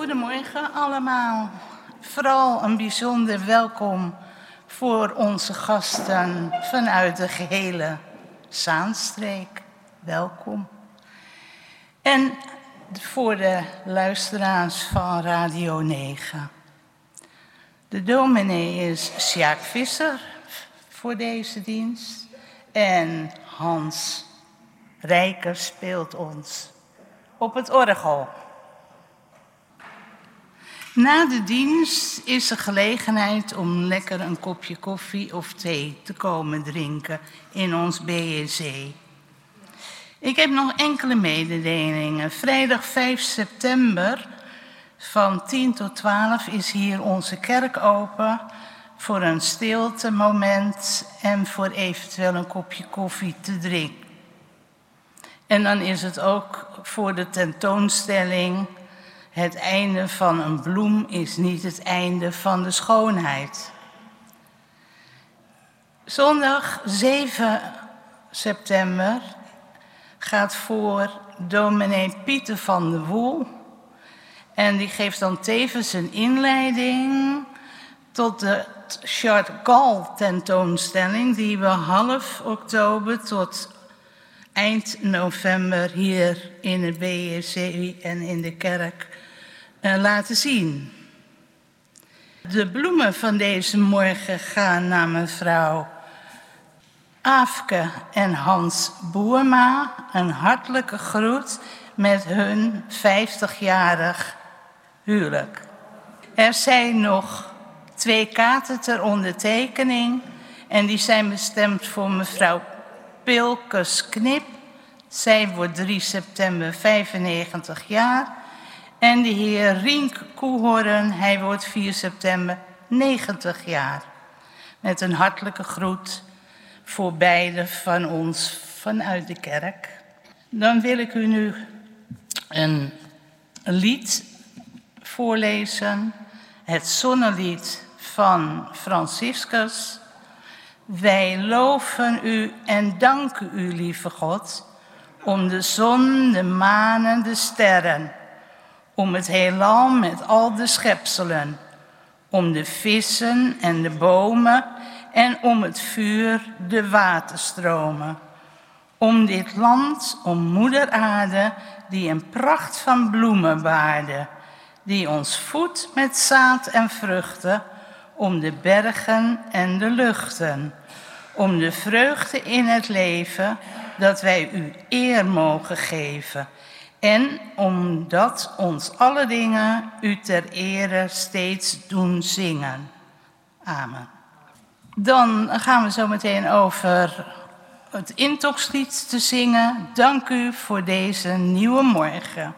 Goedemorgen allemaal. Vooral een bijzonder welkom voor onze gasten vanuit de gehele Zaanstreek. Welkom. En voor de luisteraars van Radio 9. De dominee is Sjaak Visser voor deze dienst. En Hans Rijker speelt ons op het orgel. Na de dienst is er gelegenheid om lekker een kopje koffie of thee te komen drinken in ons BSC. Ik heb nog enkele mededelingen. Vrijdag 5 september van 10 tot 12 is hier onze kerk open voor een stiltemoment en voor eventueel een kopje koffie te drinken. En dan is het ook voor de tentoonstelling: het einde van een bloem is niet het einde van de schoonheid. Zondag 7 september gaat voor dominee Pieter van der Woel. En die geeft dan tevens een inleiding tot de Chart Gall tentoonstelling die we half oktober tot eind november hier in het BSC en in de kerk laten zien. De bloemen van deze morgen gaan naar mevrouw Aafke en Hans Boerma. Een hartelijke groet met hun 50-jarig huwelijk. Er zijn nog 2 kaarten ter ondertekening en die zijn bestemd voor mevrouw Pilkes Knip. Zij wordt 3 september 95 jaar. En de heer Rienk Koehorn, hij wordt 4 september 90 jaar. Met een hartelijke groet voor beide van ons vanuit de kerk. Dan wil ik u nu een lied voorlezen. Het zonnelied van Franciscus. Wij loven u en danken u, lieve God, om de zon, de maan en de sterren, om het heelal met al de schepselen, om de vissen en de bomen en om het vuur, de waterstromen, om dit land, om moeder aarde, die een pracht van bloemen baarde, die ons voedt met zaad en vruchten, om de bergen en de luchten, om de vreugde in het leven, dat wij u eer mogen geven. En omdat ons alle dingen u ter ere steeds doen zingen. Amen. Dan gaan we zo meteen over het intochtlied te zingen. Dank u voor deze nieuwe morgen.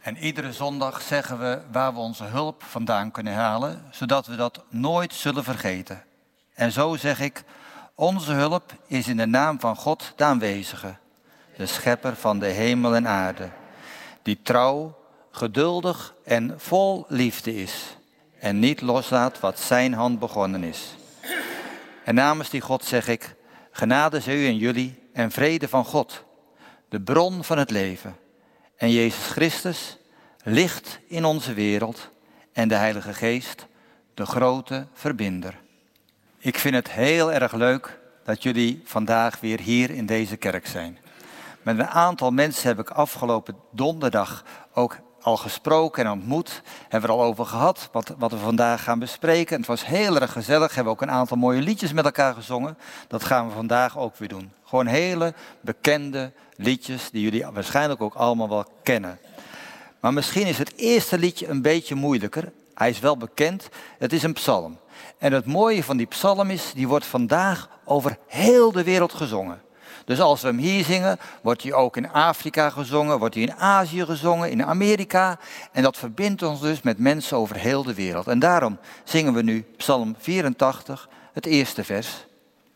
En iedere zondag zeggen we waar we onze hulp vandaan kunnen halen, zodat we dat nooit zullen vergeten. En zo zeg ik, onze hulp is in de naam van God de aanwezige, de schepper van de hemel en aarde, die trouw, geduldig en vol liefde is en niet loslaat wat zijn hand begonnen is. En namens die God zeg ik, genade zij u en jullie en vrede van God, de bron van het leven, en Jezus Christus, licht in onze wereld, en de Heilige Geest, de grote verbinder. Ik vind het heel erg leuk dat jullie vandaag weer hier in deze kerk zijn. Met een aantal mensen heb ik afgelopen donderdag ook al gesproken en ontmoet. Hebben we er al over gehad wat we vandaag gaan bespreken. Het was heel erg gezellig. Hebben we ook een aantal mooie liedjes met elkaar gezongen. Dat gaan we vandaag ook weer doen. Gewoon hele bekende liedjes die jullie waarschijnlijk ook allemaal wel kennen. Maar misschien is het eerste liedje een beetje moeilijker. Hij is wel bekend. Het is een psalm. En het mooie van die psalm is, die wordt vandaag over heel de wereld gezongen. Dus als we hem hier zingen, wordt hij ook in Afrika gezongen, wordt hij in Azië gezongen, in Amerika. En dat verbindt ons dus met mensen over heel de wereld. En daarom zingen we nu Psalm 84, het eerste vers.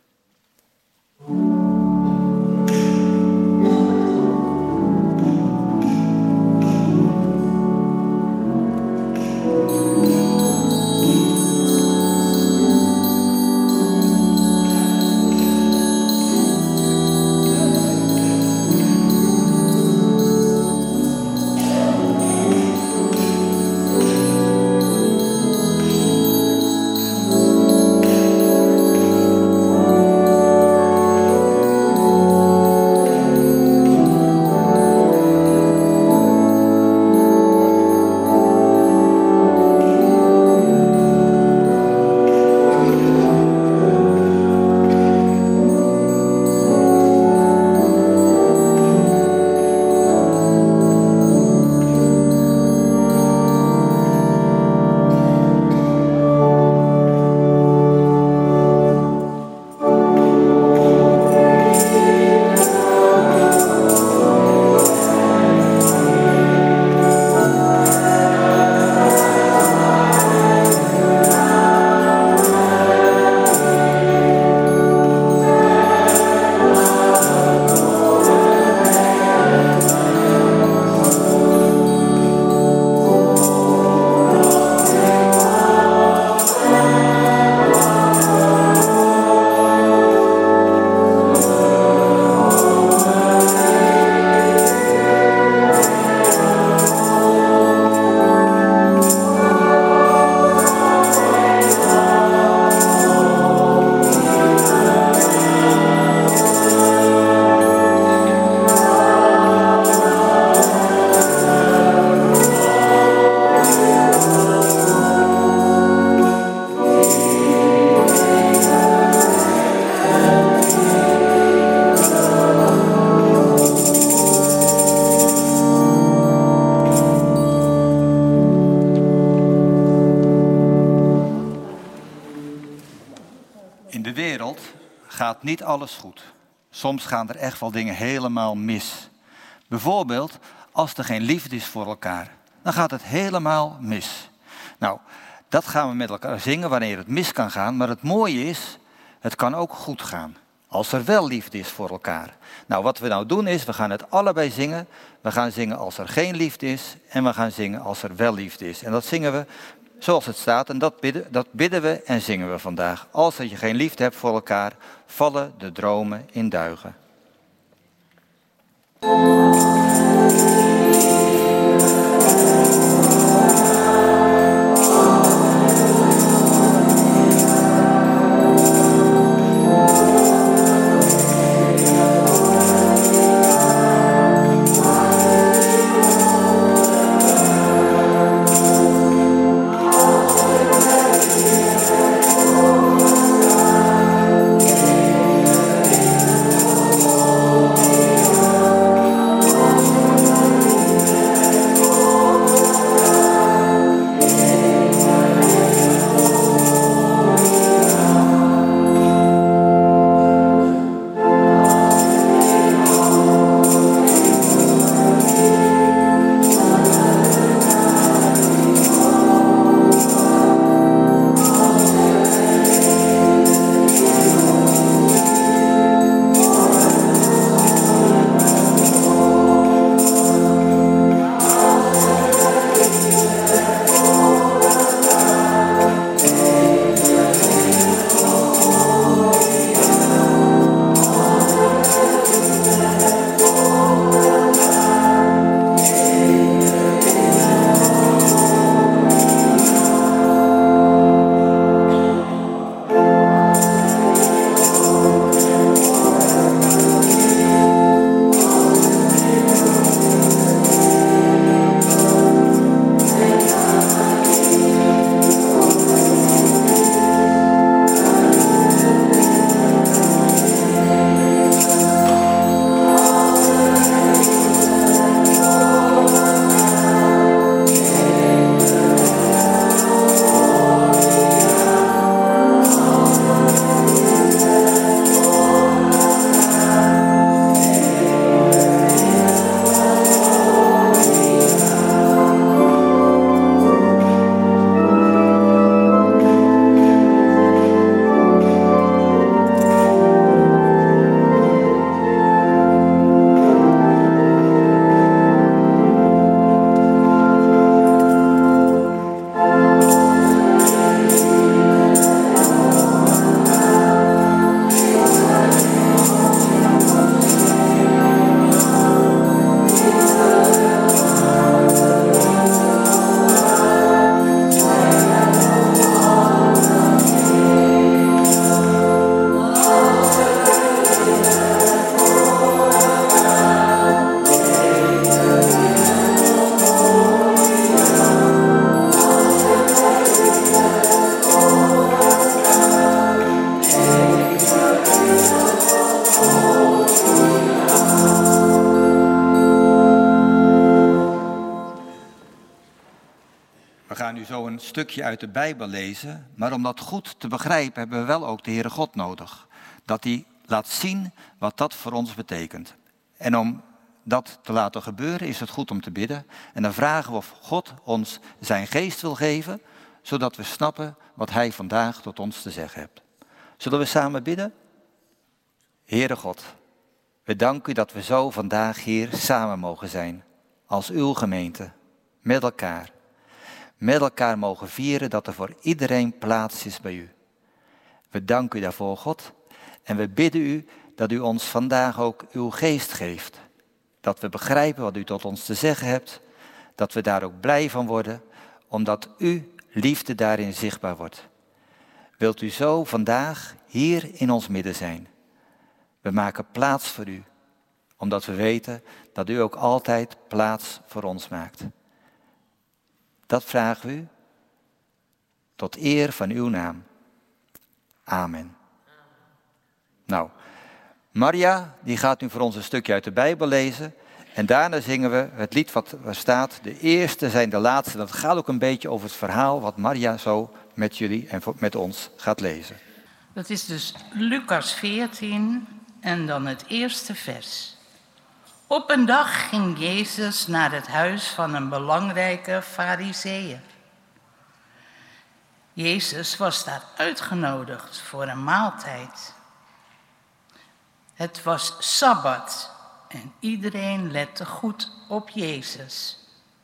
Gaat niet alles goed. Soms gaan er echt wel dingen helemaal mis. Bijvoorbeeld als er geen liefde is voor elkaar. Dan gaat het helemaal mis. Nou, dat gaan we met elkaar zingen wanneer het mis kan gaan. Maar het mooie is, het kan ook goed gaan. Als er wel liefde is voor elkaar. Nou, wat we nou doen is, we gaan het allebei zingen. We gaan zingen als er geen liefde is. En we gaan zingen als er wel liefde is. En dat zingen we zoals het staat. En dat bidden we en zingen we vandaag. Als je geen liefde hebt voor elkaar, vallen de dromen in duigen. zo een stukje uit de Bijbel lezen, maar om dat goed te begrijpen hebben we wel ook de Heere God nodig. Dat hij laat zien wat dat voor ons betekent. En om dat te laten gebeuren is het goed om te bidden. En dan vragen we of God ons zijn geest wil geven, zodat we snappen wat hij vandaag tot ons te zeggen heeft. Zullen we samen bidden? Heere God, we danken u dat we zo vandaag hier samen mogen zijn, als uw gemeente, met elkaar. Met elkaar mogen vieren dat er voor iedereen plaats is bij u. We danken u daarvoor, God, en we bidden u dat u ons vandaag ook uw geest geeft. Dat we begrijpen wat u tot ons te zeggen hebt, dat we daar ook blij van worden, omdat uw liefde daarin zichtbaar wordt. Wilt u zo vandaag hier in ons midden zijn? We maken plaats voor u, omdat we weten dat u ook altijd plaats voor ons maakt. Dat vragen we u, tot eer van uw naam. Amen. Nou, Maria die gaat nu voor ons een stukje uit de Bijbel lezen. En daarna zingen we het lied wat er staat. De eerste zijn de laatste. Dat gaat ook een beetje over het verhaal wat Maria zo met jullie en met ons gaat lezen. Dat is dus Lucas 14 en dan het eerste vers. Op een dag ging Jezus naar het huis van een belangrijke Farizeeër. Jezus was daar uitgenodigd voor een maaltijd. Het was Sabbat en iedereen lette goed op Jezus.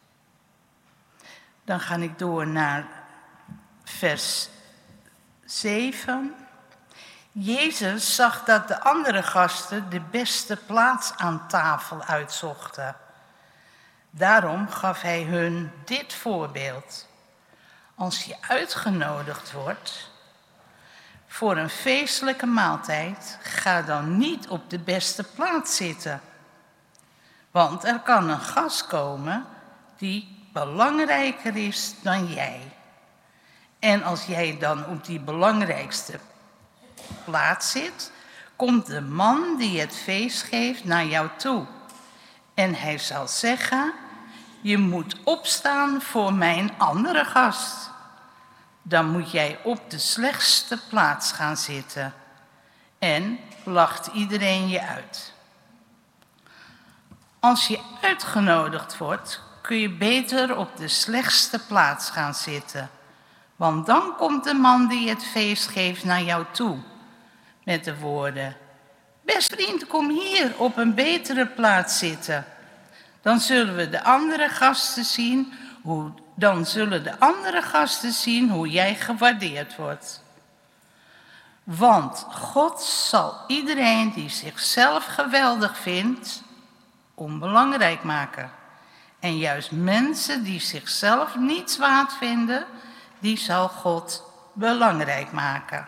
Dan ga ik door naar vers 7. Jezus zag dat de andere gasten de beste plaats aan tafel uitzochten. Daarom gaf hij hun dit voorbeeld. Als je uitgenodigd wordt voor een feestelijke maaltijd, ga dan niet op de beste plaats zitten. Want er kan een gast komen die belangrijker is dan jij. En als jij dan op die belangrijkste plaats zit, komt de man die het feest geeft naar jou toe. En hij zal zeggen, je moet opstaan voor mijn andere gast. Dan moet jij op de slechtste plaats gaan zitten. En lacht iedereen je uit. Als je uitgenodigd wordt, kun je beter op de slechtste plaats gaan zitten. Want dan komt de man die het feest geeft naar jou toe. Met de woorden, beste vriend, kom hier op een betere plaats zitten. Dan zullen de andere gasten zien hoe jij gewaardeerd wordt. Want God zal iedereen die zichzelf geweldig vindt, onbelangrijk maken. En juist mensen die zichzelf niets waard vinden, die zal God belangrijk maken.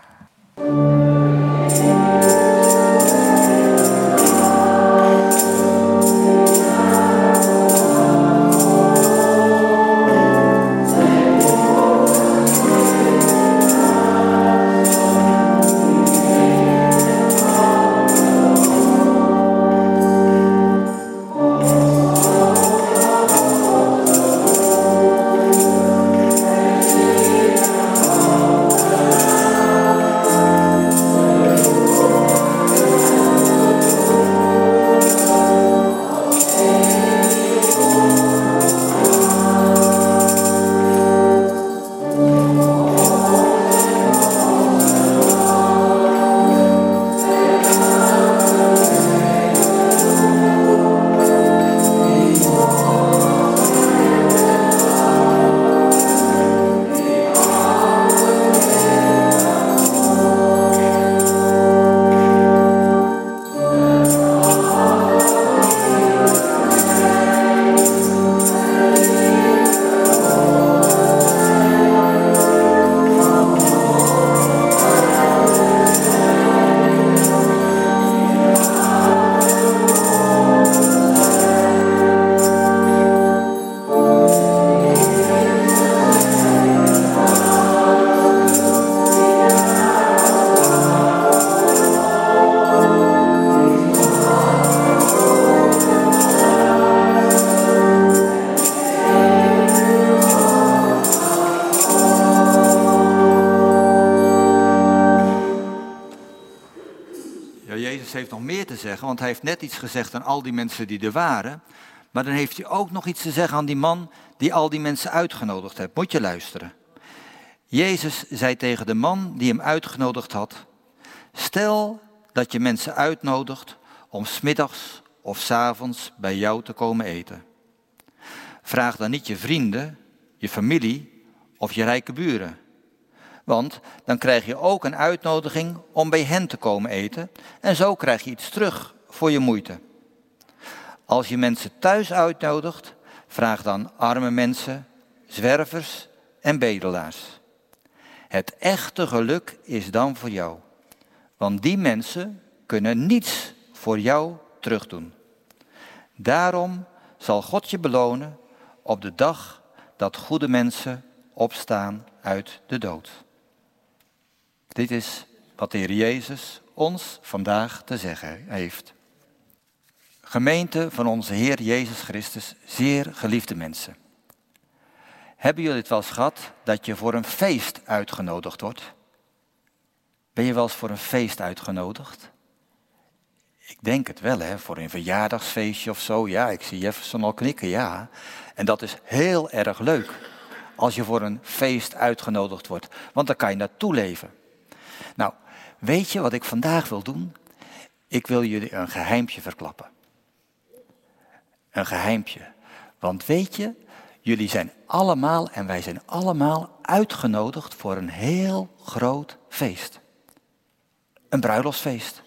zeggen, want hij heeft net iets gezegd aan al die mensen die er waren. Maar dan heeft hij ook nog iets te zeggen aan die man die al die mensen uitgenodigd heeft. Moet je luisteren. Jezus zei tegen de man die hem uitgenodigd had: stel dat je mensen uitnodigt om 's middags of 's avonds bij jou te komen eten. Vraag dan niet je vrienden, je familie of je rijke buren. Want dan krijg je ook een uitnodiging om bij hen te komen eten en zo krijg je iets terug voor je moeite. Als je mensen thuis uitnodigt, vraag dan arme mensen, zwervers en bedelaars. Het echte geluk is dan voor jou, want die mensen kunnen niets voor jou terugdoen. Daarom zal God je belonen op de dag dat goede mensen opstaan uit de dood. Dit is wat de Heer Jezus ons vandaag te zeggen heeft. Gemeente van onze Heer Jezus Christus, zeer geliefde mensen. Hebben jullie het wel eens gehad dat je voor een feest uitgenodigd wordt? Ben je wel eens voor een feest uitgenodigd? Ik denk het wel, hè, voor een verjaardagsfeestje of zo. Ja, ik zie Jefferson al knikken, ja. En dat is heel erg leuk als je voor een feest uitgenodigd wordt. Want dan kan je naartoe leven. Nou, weet je wat ik vandaag wil doen? Ik wil jullie een geheimpje verklappen. Een geheimpje. Want weet je, jullie zijn allemaal en wij zijn allemaal uitgenodigd voor een heel groot feest. Een bruiloftsfeest.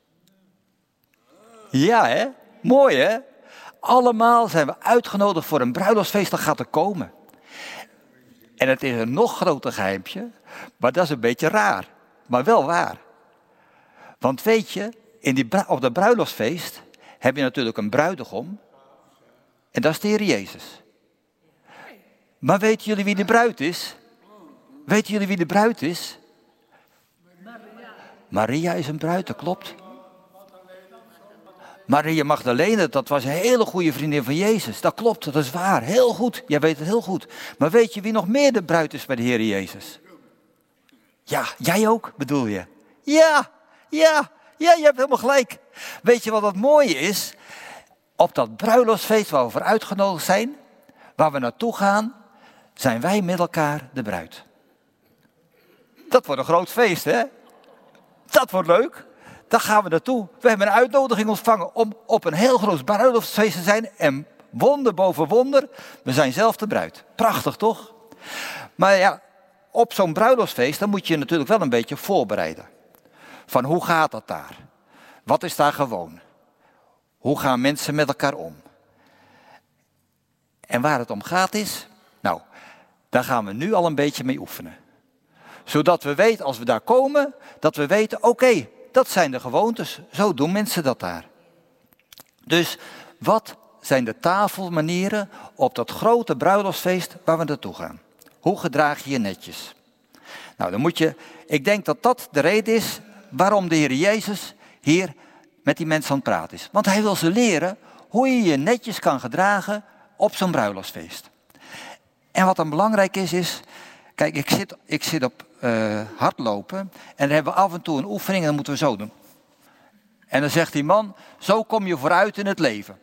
Ja, hè? Mooi, hè? Allemaal zijn we uitgenodigd voor een bruiloftsfeest dat gaat er komen. En het is een nog groter geheimpje, maar dat is een beetje raar. Maar wel waar. Want weet je, op dat bruiloftsfeest heb je natuurlijk een bruidegom. En dat is de Heer Jezus. Maar weten jullie wie de bruid is? Weten jullie wie de bruid is? Maria is een bruid, dat klopt. Maria Magdalene, dat was een hele goede vriendin van Jezus. Dat klopt, dat is waar. Heel goed, jij weet het heel goed. Maar weet je wie nog meer de bruid is bij de Heer Jezus? Ja, jij ook, bedoel je? Ja, je hebt helemaal gelijk. Weet je wat het mooie is? Op dat bruiloftsfeest waar we voor uitgenodigd zijn, waar we naartoe gaan, zijn wij met elkaar de bruid. Dat wordt een groot feest, hè? Dat wordt leuk. Daar gaan we naartoe. We hebben een uitnodiging ontvangen om op een heel groot bruiloftsfeest te zijn. En wonder boven wonder, we zijn zelf de bruid. Prachtig, toch? Maar ja, op zo'n bruiloftsfeest, dan moet je je natuurlijk wel een beetje voorbereiden. Van hoe gaat dat daar? Wat is daar gewoon? Hoe gaan mensen met elkaar om? En waar het om gaat is, nou, daar gaan we nu al een beetje mee oefenen. Zodat we weten, als we daar komen, dat we weten, oké, dat zijn de gewoontes. Zo doen mensen dat daar. Dus wat zijn de tafelmanieren op dat grote bruiloftsfeest waar we naartoe gaan? Hoe gedraag je je netjes? Nou, dan moet je, ik denk dat dat de reden is waarom de Heer Jezus hier met die mensen aan het praten is. Want hij wil ze leren hoe je je netjes kan gedragen op zo'n bruiloftsfeest. En wat dan belangrijk is, kijk, ik zit op hardlopen en dan hebben we af en toe een oefening en dan moeten we zo doen. En dan zegt die man, zo kom je vooruit in het leven.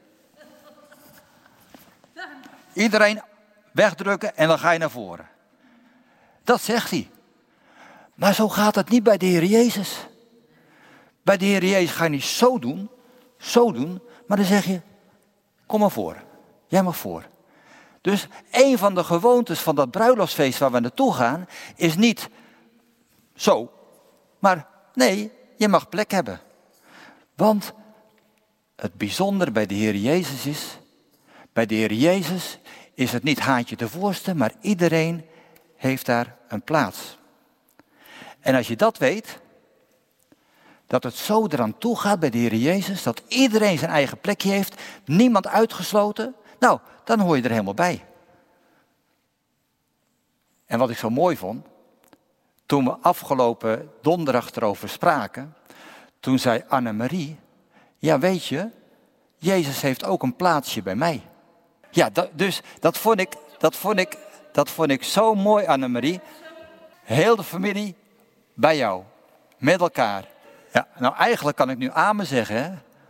Iedereen wegdrukken en dan ga je naar voren. Dat zegt hij. Maar zo gaat het niet bij de Heer Jezus. Bij de Heer Jezus ga je niet zo doen, maar dan zeg je, kom maar voor. Jij mag voor. Dus een van de gewoontes van dat bruiloftsfeest waar we naartoe gaan, is niet zo, maar nee, je mag plek hebben. Want het bijzondere bij de Heer Jezus is, bij de Heer Jezus is het niet haantje de voorste, maar iedereen heeft daar een plaats. En als je dat weet, dat het zo eraan toe gaat bij de Heer Jezus, dat iedereen zijn eigen plekje heeft, niemand uitgesloten, nou, dan hoor je er helemaal bij. En wat ik zo mooi vond, toen we afgelopen donderdag erover spraken, toen zei Annemarie, ja weet je, Jezus heeft ook een plaatsje bij mij. Ja, dus dat vond ik zo mooi, Annemarie. Heel de familie bij jou, met elkaar. Ja, nou eigenlijk kan ik nu amen zeggen, hè?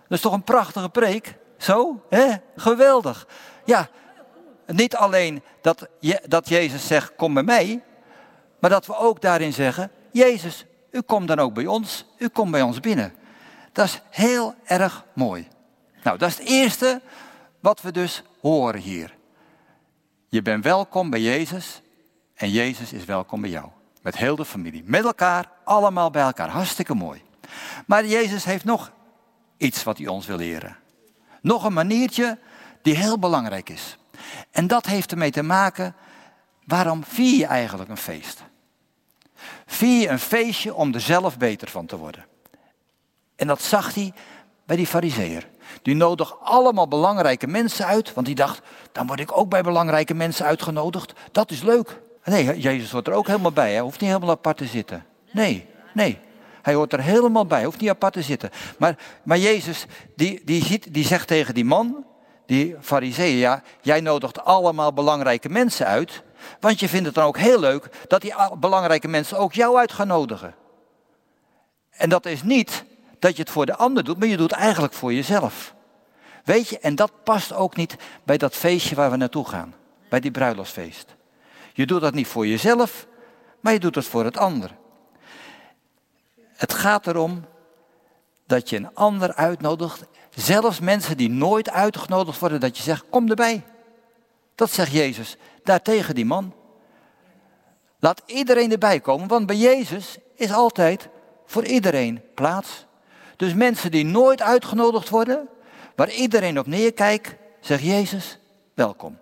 Dat is toch een prachtige preek? Zo, hè? Geweldig. Ja, niet alleen dat Jezus zegt, kom bij mij. Maar dat we ook daarin zeggen, Jezus, u komt dan ook bij ons. U komt bij ons binnen. Dat is heel erg mooi. Nou, dat is het eerste wat we dus horen hier. Je bent welkom bij Jezus en Jezus is welkom bij jou. Met heel de familie. Met elkaar, allemaal bij elkaar. Hartstikke mooi. Maar Jezus heeft nog iets wat hij ons wil leren. Nog een maniertje die heel belangrijk is. En dat heeft ermee te maken, waarom vier je eigenlijk een feest? Vier je een feestje om er zelf beter van te worden? En dat zag hij bij die farizeeër. Die nodigt allemaal belangrijke mensen uit, want die dacht, dan word ik ook bij belangrijke mensen uitgenodigd. Dat is leuk. Nee, Jezus hoort er ook helemaal bij. Hij hoeft niet helemaal apart te zitten. Nee. Hij hoort er helemaal bij. Hij hoeft niet apart te zitten. Maar Jezus, die zegt tegen die man, die farizeeër, ja, jij nodigt allemaal belangrijke mensen uit. Want je vindt het dan ook heel leuk dat die belangrijke mensen ook jou uit gaan nodigen. En dat is niet dat je het voor de ander doet, maar je doet het eigenlijk voor jezelf. Weet je, en dat past ook niet bij dat feestje waar we naartoe gaan. Bij die bruiloftsfeest. Je doet dat niet voor jezelf, maar je doet het voor het ander. Het gaat erom dat je een ander uitnodigt. Zelfs mensen die nooit uitgenodigd worden, dat je zegt, kom erbij. Dat zegt Jezus daar tegen die man. Laat iedereen erbij komen, want bij Jezus is altijd voor iedereen plaats. Dus mensen die nooit uitgenodigd worden, waar iedereen op neerkijkt, zegt Jezus, welkom.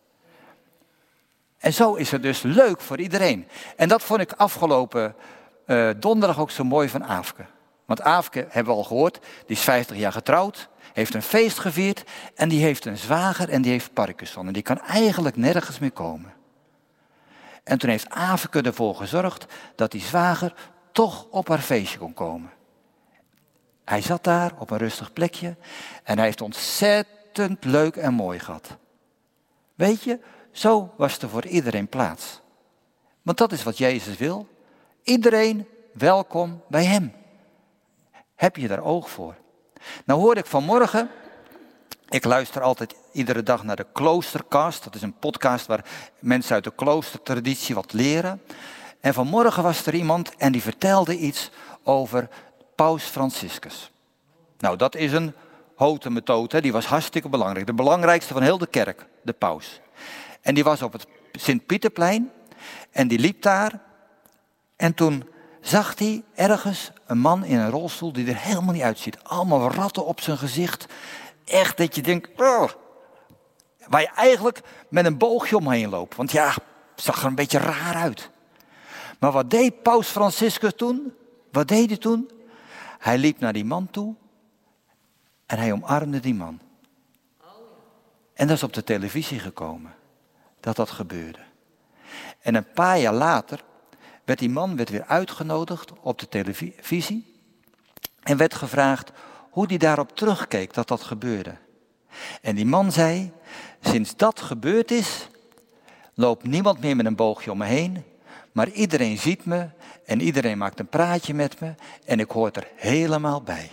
En zo is het dus leuk voor iedereen. En dat vond ik afgelopen donderdag ook zo mooi van Aafke. Want Aafke, hebben we al gehoord, die is 50 jaar getrouwd, heeft een feest gevierd en die heeft een zwager en die heeft Parkinson. En die kan eigenlijk nergens meer komen. En toen heeft Aafke ervoor gezorgd dat die zwager toch op haar feestje kon komen. Hij zat daar op een rustig plekje en hij heeft ontzettend leuk en mooi gehad. Weet je, zo was er voor iedereen plaats. Want dat is wat Jezus wil. Iedereen welkom bij hem. Heb je daar oog voor? Nou hoorde ik vanmorgen, ik luister altijd iedere dag naar de Kloostercast. Dat is een podcast waar mensen uit de kloostertraditie wat leren. En vanmorgen was er iemand en die vertelde iets over Paus Franciscus. Nou, dat is een hote methode, die was hartstikke belangrijk. De belangrijkste van heel de kerk, de paus. En die was op het Sint-Pieterplein en die liep daar. En toen zag hij ergens een man in een rolstoel die er helemaal niet uitziet. Allemaal ratten op zijn gezicht. Echt dat je denkt, oh, waar je eigenlijk met een boogje omheen loopt. Want ja, het zag er een beetje raar uit. Maar wat deed Paus Franciscus toen? Wat deed hij toen? Hij liep naar die man toe en hij omarmde die man. En dat is op de televisie gekomen, dat gebeurde. En een paar jaar later werd die man weer uitgenodigd op de televisie en werd gevraagd hoe hij daarop terugkeek dat gebeurde. En die man zei, sinds dat gebeurd is, loopt niemand meer met een boogje om me heen, maar iedereen ziet me en iedereen maakt een praatje met me en ik hoor er helemaal bij.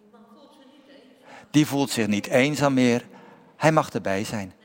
Die voelt zich niet eenzaam meer, hij mag erbij zijn.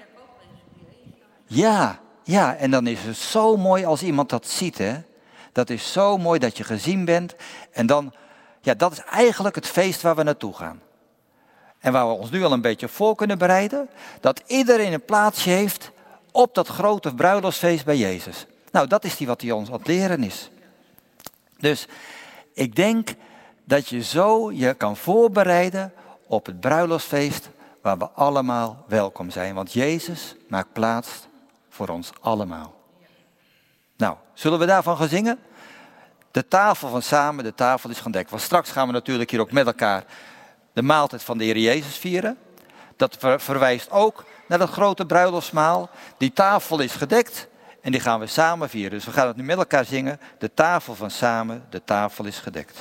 Ja, en dan is het zo mooi als iemand dat ziet, hè. Dat is zo mooi dat je gezien bent en dan, ja, dat is eigenlijk het feest waar we naartoe gaan. En waar we ons nu al een beetje voor kunnen bereiden, dat iedereen een plaatsje heeft op dat grote bruiloftsfeest bij Jezus. Nou, dat is wat hij ons aan het leren is. Dus ik denk dat je zo je kan voorbereiden op het bruiloftsfeest waar we allemaal welkom zijn. Want Jezus maakt plaats voor ons allemaal. Nou, zullen we daarvan gaan zingen? De tafel van samen, de tafel is gedekt. Want straks gaan we natuurlijk hier ook met elkaar de maaltijd van de Heer Jezus vieren. Dat verwijst ook naar dat grote bruiloftsmaal. Die tafel is gedekt en die gaan we samen vieren. Dus we gaan het nu met elkaar zingen. De tafel van samen, de tafel is gedekt.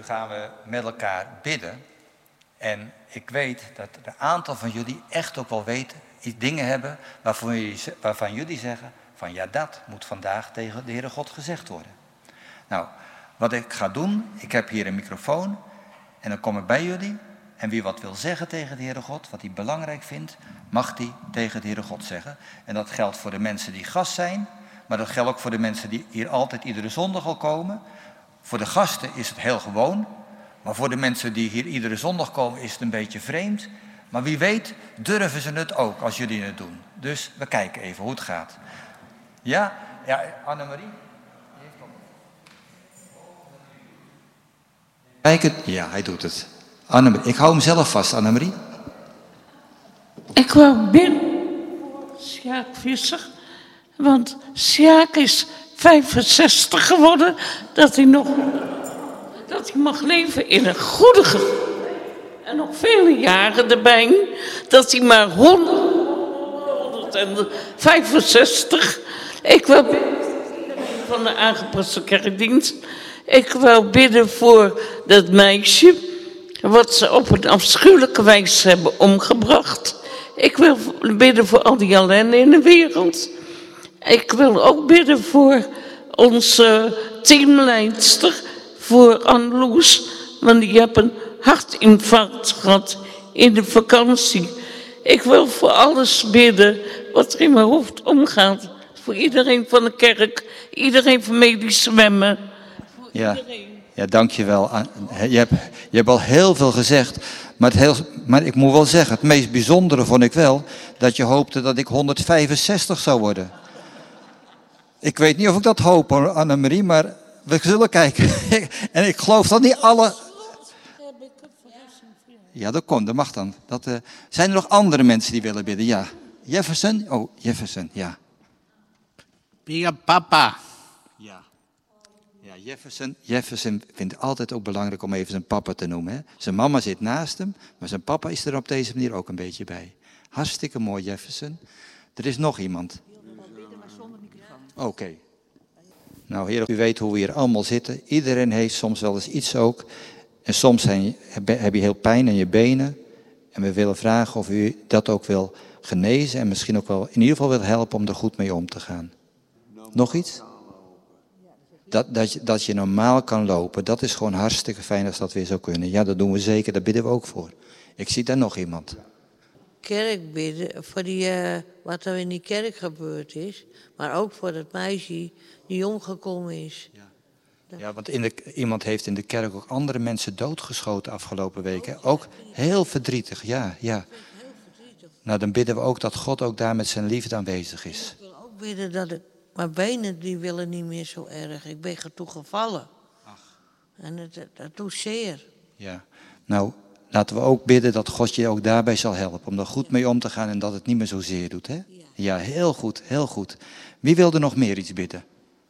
nu gaan we met elkaar bidden. En ik weet dat een aantal van jullie echt ook wel weten, dingen hebben waarvan jullie zeggen van ja, dat moet vandaag tegen de Heere God gezegd worden. Nou, wat ik ga doen, ik heb hier een microfoon en dan kom ik bij jullie. En wie wat wil zeggen tegen de Heere God, wat hij belangrijk vindt, mag hij tegen de Heere God zeggen. En dat geldt voor de mensen die gast zijn, maar dat geldt ook voor de mensen die hier altijd iedere zondag al komen. Voor de gasten is het heel gewoon, maar voor de mensen die hier iedere zondag komen is het een beetje vreemd. Maar wie weet durven ze het ook als jullie het doen. Dus we kijken even hoe het gaat. Ja, Annemarie? Kijk het. Ja, hij doet het. Annemarie, ik hou hem zelf vast, Annemarie. Ik wou bidden voor Sjaak Visser, want Sjaak is 65 geworden, dat hij mag leven in een goede en nog vele jaren erbij, dat hij maar 165. Ik wil bidden van de aangepaste kerkdienst. Ik wil bidden voor dat meisje, wat ze op een afschuwelijke wijze hebben omgebracht. Ik wil bidden voor al die ellende in de wereld. Ik wil ook bidden voor onze teamleidster, voor Anneloes, want die heeft een hartinfarct gehad in de vakantie. Ik wil voor alles bidden wat er in mijn hoofd omgaat. Voor iedereen van de kerk, iedereen van medisch zwemmen. Ja, dankjewel. Je hebt al heel veel gezegd, maar ik moet wel zeggen, het meest bijzondere vond ik wel dat je hoopte dat ik 165 zou worden. Ik weet niet of ik dat hoop, hoor, Annemarie, maar we zullen kijken. En ik geloof dat niet alle... Ja, dat mag dan. Zijn er nog andere mensen die willen bidden? Ja. Jefferson? Oh, Jefferson, ja. Via papa. Ja. Ja, Jefferson vindt het altijd ook belangrijk om even zijn papa te noemen. Hè? Zijn mama zit naast hem, maar zijn papa is er op deze manier ook een beetje bij. Hartstikke mooi, Jefferson. Er is nog iemand. Oké. Nou, Heer, u weet hoe we hier allemaal zitten. Iedereen heeft soms wel eens iets ook. En soms heb je heel pijn in je benen. En we willen vragen of u dat ook wil genezen. En misschien ook wel in ieder geval wil helpen om er goed mee om te gaan. Nog iets? Dat je normaal kan lopen. Dat is gewoon hartstikke fijn als dat weer zou kunnen. Ja, dat doen we zeker. Daar bidden we ook voor. Ik zie daar nog iemand. Kerk bidden voor wat er in die kerk gebeurd is. Maar ook voor dat meisje die omgekomen is. Ja, want iemand heeft in de kerk ook andere mensen doodgeschoten afgelopen weken. Ook heel verdrietig, ja. Nou, dan bidden we ook dat God ook daar met zijn liefde aanwezig is. Ik wil ook bidden dat mijn benen die willen niet meer zo erg. Ik ben ertoe gevallen. Ach. En dat doet zeer. Ja, nou, laten we ook bidden dat God je ook daarbij zal helpen. Om er goed mee om te gaan en dat het niet meer zo zeer doet, hè? Ja, heel goed, heel goed. Wie wil er nog meer iets bidden?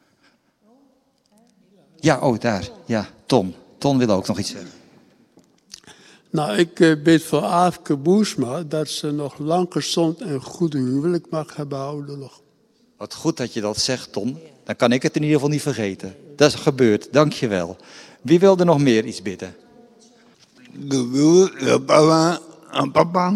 Ja, daar. Ja, Ton. Ton wil ook nog iets zeggen. Nou, ik bid voor Aafke Boesma dat ze nog lang gezond en goede huwelijk mag hebben houden nog. Wat goed dat je dat zegt, Ton. Dan kan ik het in ieder geval niet vergeten. Dat is gebeurd, dank je wel. Wie wil er nog meer iets bidden? Papa.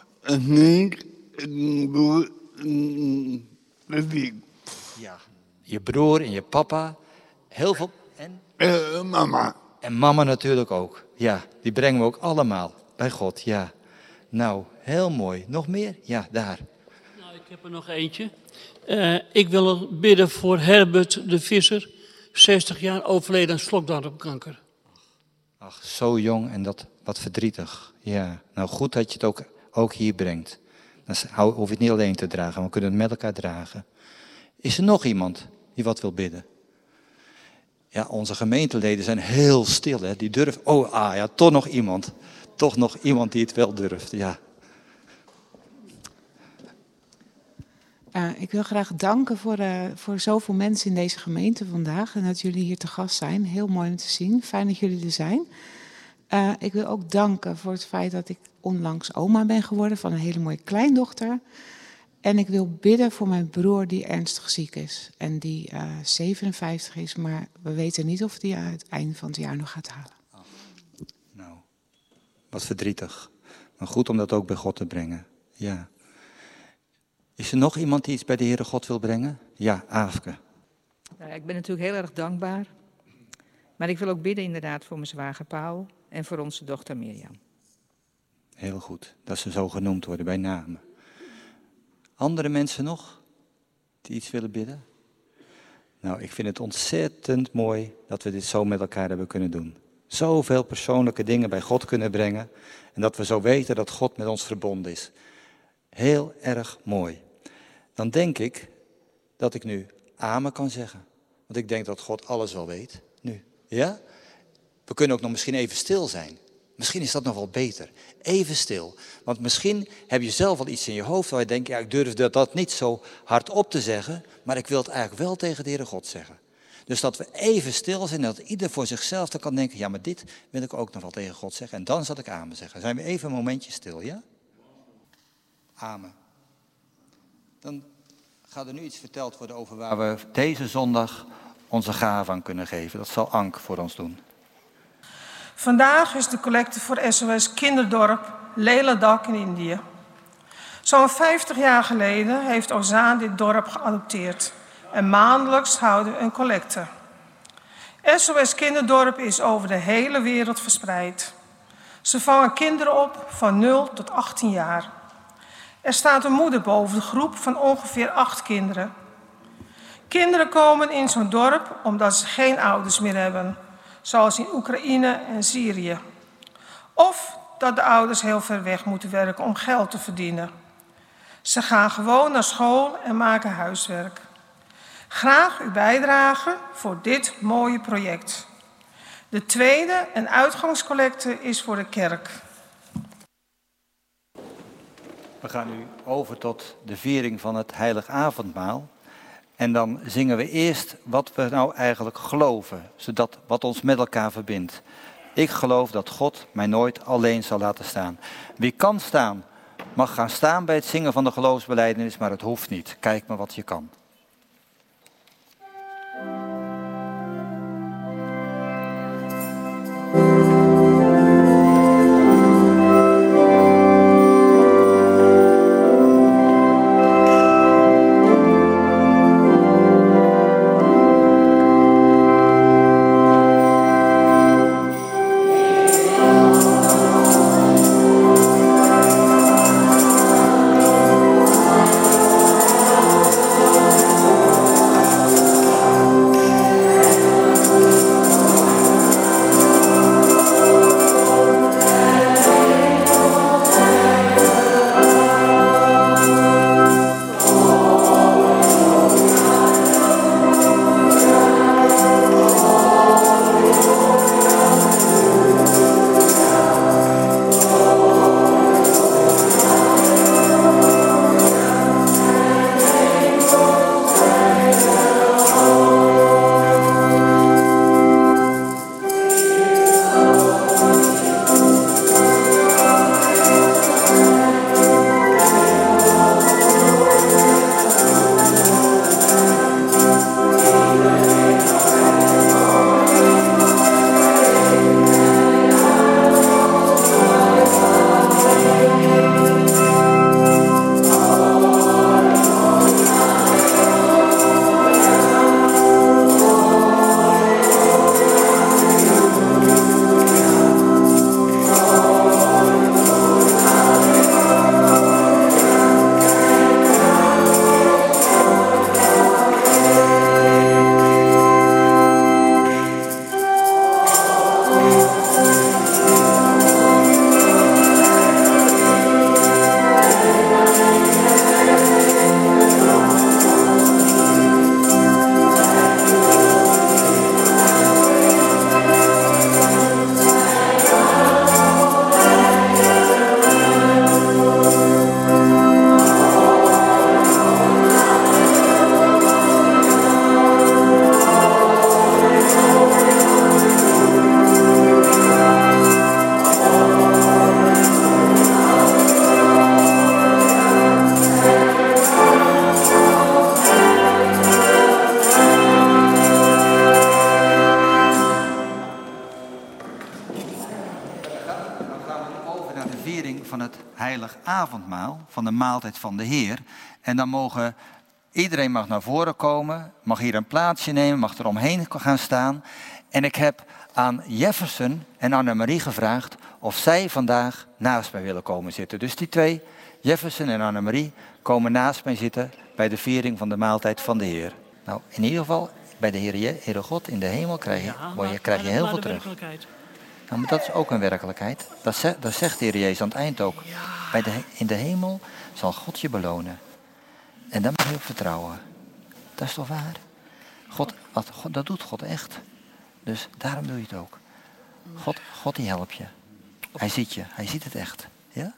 Ja, je broer en je papa. Heel veel. En? Mama. En mama natuurlijk ook. Ja, die brengen we ook allemaal bij God, ja. Nou, heel mooi. Nog meer? Ja, daar. Nou, ik heb er nog eentje. Ik wil bidden voor Herbert de Visser, 60 jaar, overleden aan slokdarmkanker. Ach, zo jong en dat wat verdrietig. Ja, nou goed dat je het ook hier brengt. Dan hoef je het niet alleen te dragen, we kunnen het met elkaar dragen. Is er nog iemand die wat wil bidden? Ja, onze gemeenteleden zijn heel stil, hè. Die durven... toch nog iemand. Toch nog iemand die het wel durft, ja. Ik wil graag danken voor zoveel mensen in deze gemeente vandaag. En dat jullie hier te gast zijn. Heel mooi om te zien. Fijn dat jullie er zijn. Ik wil ook danken voor het feit dat ik onlangs oma ben geworden van een hele mooie kleindochter. En ik wil bidden voor mijn broer die ernstig ziek is. En die 57 is, maar we weten niet of die aan het einde van het jaar nog gaat halen. Ach, Wat verdrietig. Maar goed om dat ook bij God te brengen. Ja. Is er nog iemand die iets bij de Heere God wil brengen? Ja, Aafke. Nou, ik ben natuurlijk heel erg dankbaar. Maar ik wil ook bidden inderdaad voor mijn zwager Paul en voor onze dochter Mirjam. Heel goed, dat ze zo genoemd worden bij namen. Andere mensen nog die iets willen bidden? Nou, ik vind het ontzettend mooi dat we dit zo met elkaar hebben kunnen doen. Zoveel persoonlijke dingen bij God kunnen brengen. En dat we zo weten dat God met ons verbonden is. Heel erg mooi. Dan denk ik dat ik nu amen kan zeggen. Want ik denk dat God alles wel weet, nu. Ja? We kunnen ook nog misschien even stil zijn. Misschien is dat nog wel beter. Even stil. Want misschien heb je zelf al iets in je hoofd waar je denkt, ja, ik durf dat niet zo hard op te zeggen, maar ik wil het eigenlijk wel tegen de Heere God zeggen. Dus dat we even stil zijn en dat ieder voor zichzelf dan kan denken, ja, maar dit wil ik ook nog wel tegen God zeggen. En dan zal ik amen zeggen. Zijn we even een momentje stil, ja? Amen. Dan gaat er nu iets verteld worden over waar we deze zondag onze gave aan kunnen geven. Dat zal Ank voor ons doen. Vandaag is de collecte voor SOS Kinderdorp Leh-Ladakh in Indië. Zo'n 50 jaar geleden heeft Ozaan dit dorp geadopteerd. En maandelijks houden we een collecte. SOS Kinderdorp is over de hele wereld verspreid. Ze vangen kinderen op van 0 tot 18 jaar. Er staat een moeder boven de groep van ongeveer 8 kinderen. Kinderen komen in zo'n dorp omdat ze geen ouders meer hebben, zoals in Oekraïne en Syrië. Of dat de ouders heel ver weg moeten werken om geld te verdienen. Ze gaan gewoon naar school en maken huiswerk. Graag uw bijdrage voor dit mooie project. De tweede en uitgangscollecte is voor de kerk. We gaan nu over tot de viering van het Heilig Avondmaal. En dan zingen we eerst wat we nou eigenlijk geloven, zodat wat ons met elkaar verbindt. Ik geloof dat God mij nooit alleen zal laten staan. Wie kan staan, mag gaan staan bij het zingen van de geloofsbelijdenis, maar het hoeft niet. Kijk maar wat je kan. viering van het heilig avondmaal, van de maaltijd van de Heer. En dan iedereen mag naar voren komen, mag hier een plaatsje nemen, mag er omheen gaan staan. En ik heb aan Jefferson en Annemarie gevraagd of zij vandaag naast mij willen komen zitten. Dus die twee, Jefferson en Annemarie, komen naast mij zitten bij de viering van de maaltijd van de Heer. Nou, in ieder geval, bij de Heere God in de hemel krijg je heel veel terug. Nou, maar dat is ook een werkelijkheid. Dat zegt de Heer Jezus aan het eind ook. Ja. In de hemel zal God je belonen. En daar mag je op vertrouwen. Dat is toch waar? Dat doet God echt. Dus daarom doe je het ook. God die helpt je. Hij ziet je. Hij ziet het echt. Ja?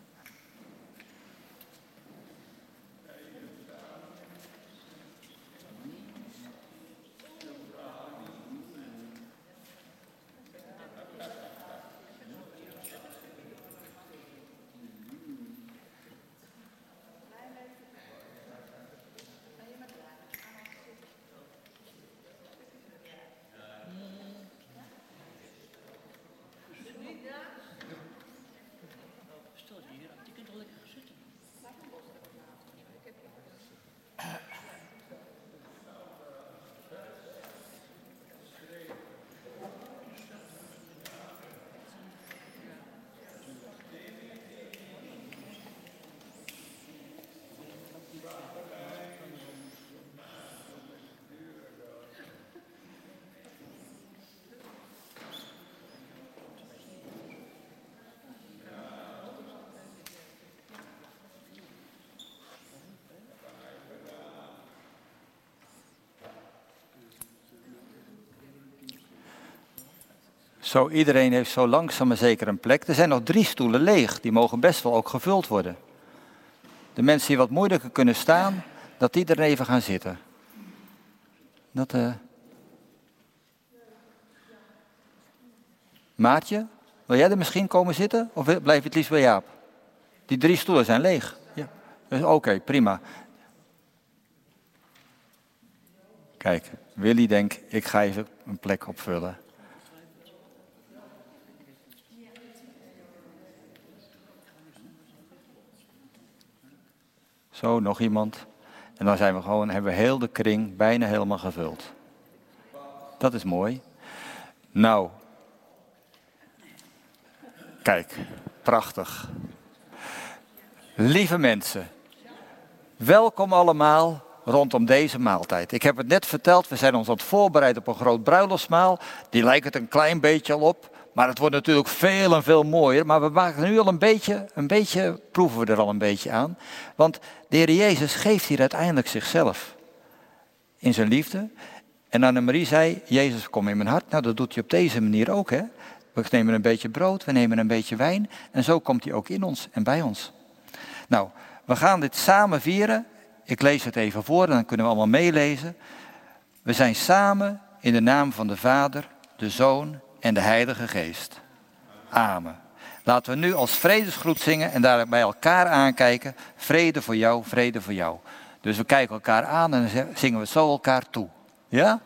Zo, iedereen heeft zo langzaam maar zeker een plek. Er zijn nog 3 stoelen leeg, die mogen best wel ook gevuld worden. De mensen die wat moeilijker kunnen staan, dat die er even gaan zitten. Maartje, wil jij er misschien komen zitten? Of blijf je het liefst bij Jaap? Die 3 stoelen zijn leeg. Ja. Dus oké, prima. Kijk, Willy denkt, ik ga even een plek opvullen. Zo, nog iemand. En dan hebben we heel de kring bijna helemaal gevuld. Dat is mooi. Nou. Kijk, prachtig. Lieve mensen. Welkom allemaal rondom deze maaltijd. Ik heb het net verteld, we zijn ons aan het voorbereiden op een groot bruiloftsmaal. Die lijkt het een klein beetje al op. Maar het wordt natuurlijk veel en veel mooier. Maar we maken nu al een beetje proeven we er al een beetje aan. Want de Heer Jezus geeft hier uiteindelijk zichzelf. In zijn liefde. En Annemarie zei, Jezus kom in mijn hart. Nou, dat doet hij op deze manier ook. Hè? We nemen een beetje brood, we nemen een beetje wijn. En zo komt hij ook in ons en bij ons. Nou, we gaan dit samen vieren. Ik lees het even voor en dan kunnen we allemaal meelezen. We zijn samen in de naam van de Vader, de Zoon en de Heilige Geest. Amen. Laten we nu als vredesgroet zingen en daar bij elkaar aankijken. Vrede voor jou, vrede voor jou. Dus we kijken elkaar aan en dan zingen we zo elkaar toe. Ja?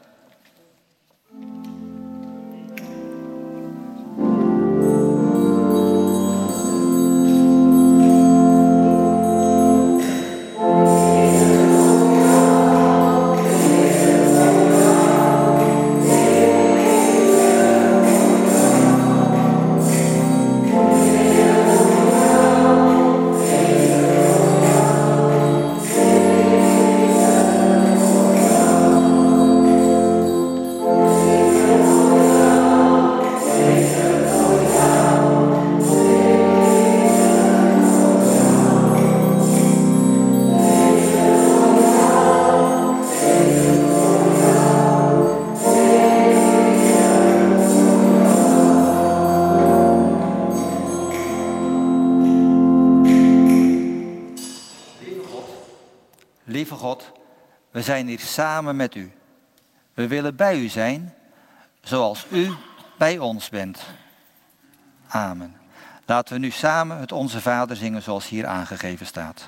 Lieve God, we zijn hier samen met u. We willen bij u zijn, zoals u bij ons bent. Amen. Laten we nu samen het Onze Vader zingen zoals hier aangegeven staat.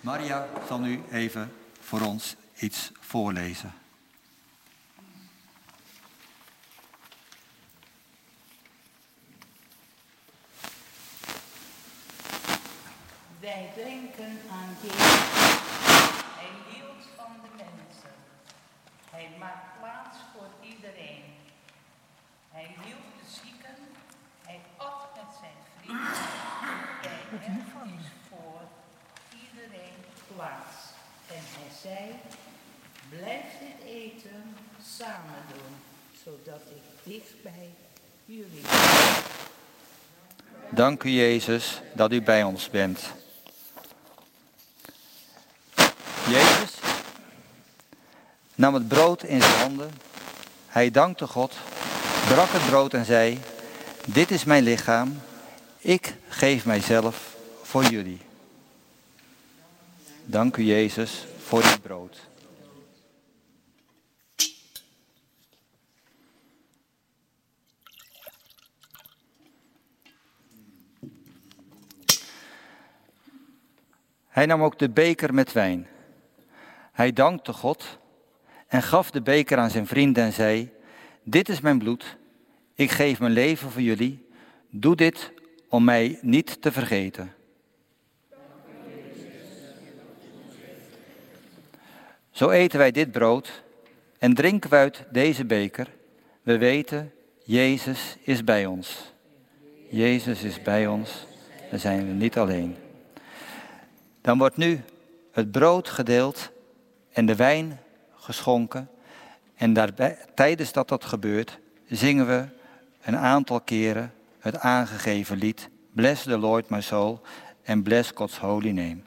Maria zal nu even voor ons iets voorlezen. Wij denken aan Jezus. Hij hield van de mensen. Hij maakt plaats voor iedereen. Hij hielp de zieken. Hij at met zijn vrienden. Bij hem is voor iedereen plaats. En hij zei, blijf dit eten samen doen, zodat ik dicht bij jullie ben. Dank u, Jezus, dat u bij ons bent. Jezus nam het brood in zijn handen. Hij dankte God, brak het brood en zei, dit is mijn lichaam. Ik geef mijzelf voor jullie. Dank u, Jezus, voor dit brood. Hij nam ook de beker met wijn. Hij dankte God en gaf de beker aan zijn vrienden en zei, dit is mijn bloed, ik geef mijn leven voor jullie. Doe dit om mij niet te vergeten. Zo eten wij dit brood en drinken we uit deze beker. We weten, Jezus is bij ons. Jezus is bij ons, we zijn niet alleen. Dan wordt nu het brood gedeeld en de wijn geschonken. En tijdens dat gebeurt, zingen we een aantal keren het aangegeven lied. Bless the Lord my soul and bless God's holy name.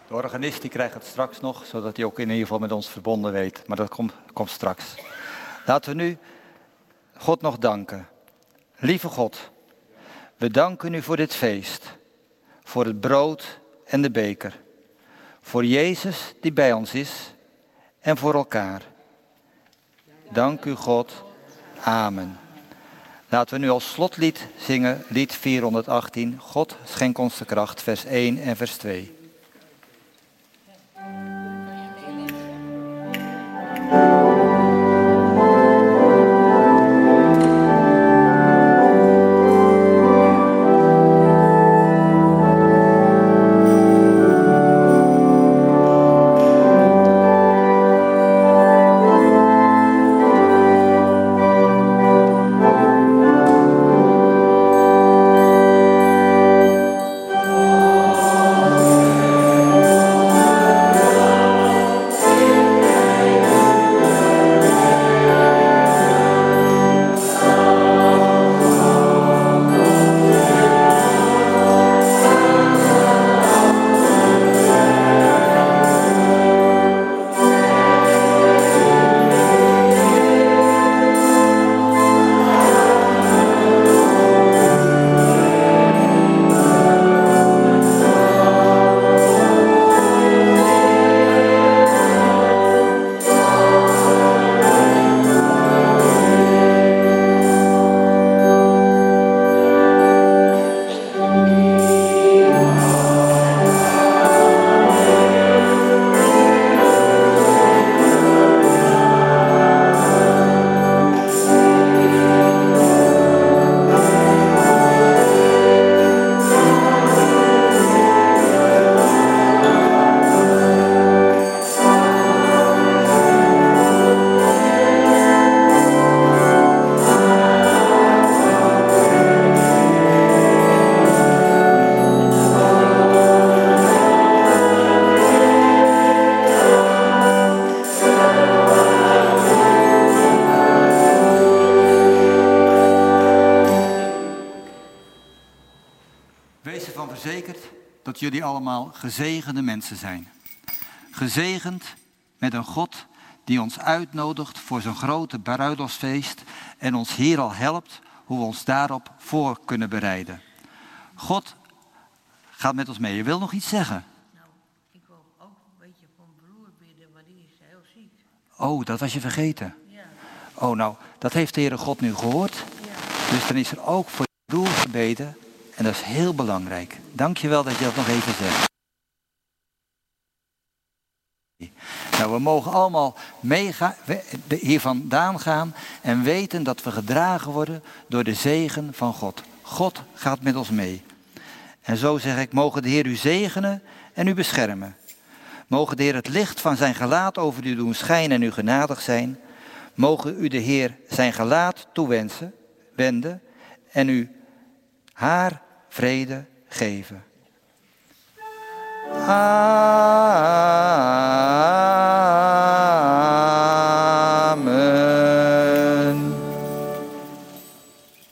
De organist die krijgt het straks nog, zodat hij ook in ieder geval met ons verbonden weet. Maar dat komt straks. Laten we nu God nog danken. Lieve God, we danken u voor dit feest. Voor het brood en de beker. Voor Jezus die bij ons is en voor elkaar. Dank u God. Amen. Laten we nu als slotlied zingen, lied 418. God schenk ons de kracht, vers 1 en vers 2. Dat jullie allemaal gezegende mensen zijn. Gezegend met een God die ons uitnodigt voor zo'n grote bruiloftsfeest en ons hier al helpt hoe we ons daarop voor kunnen bereiden. God gaat met ons mee. Je wil nog iets zeggen? Nou, ik wil ook een beetje voor mijn broer bidden, maar die is heel ziek. Oh, dat was je vergeten. Ja. Oh, nou, dat heeft de Heere God nu gehoord. Ja. Dus dan is er ook voor je broer gebeden. En dat is heel belangrijk. Dank je wel dat je dat nog even zegt. Nou, we mogen allemaal hier vandaan gaan en weten dat we gedragen worden door de zegen van God. God gaat met ons mee. En zo zeg ik, mogen de Heer u zegenen en u beschermen. Mogen de Heer het licht van zijn gelaat over u doen schijnen en u genadig zijn. Mogen u de Heer zijn gelaat wenden en u haar vrede geven. Amen.